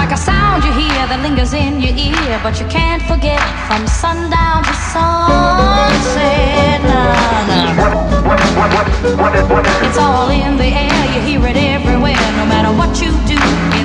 Like a sound you hear that lingers in your ear, but you can't forget from sundown to sunset. Nah, nah. It's all in the air, you hear it everywhere, no matter what you do.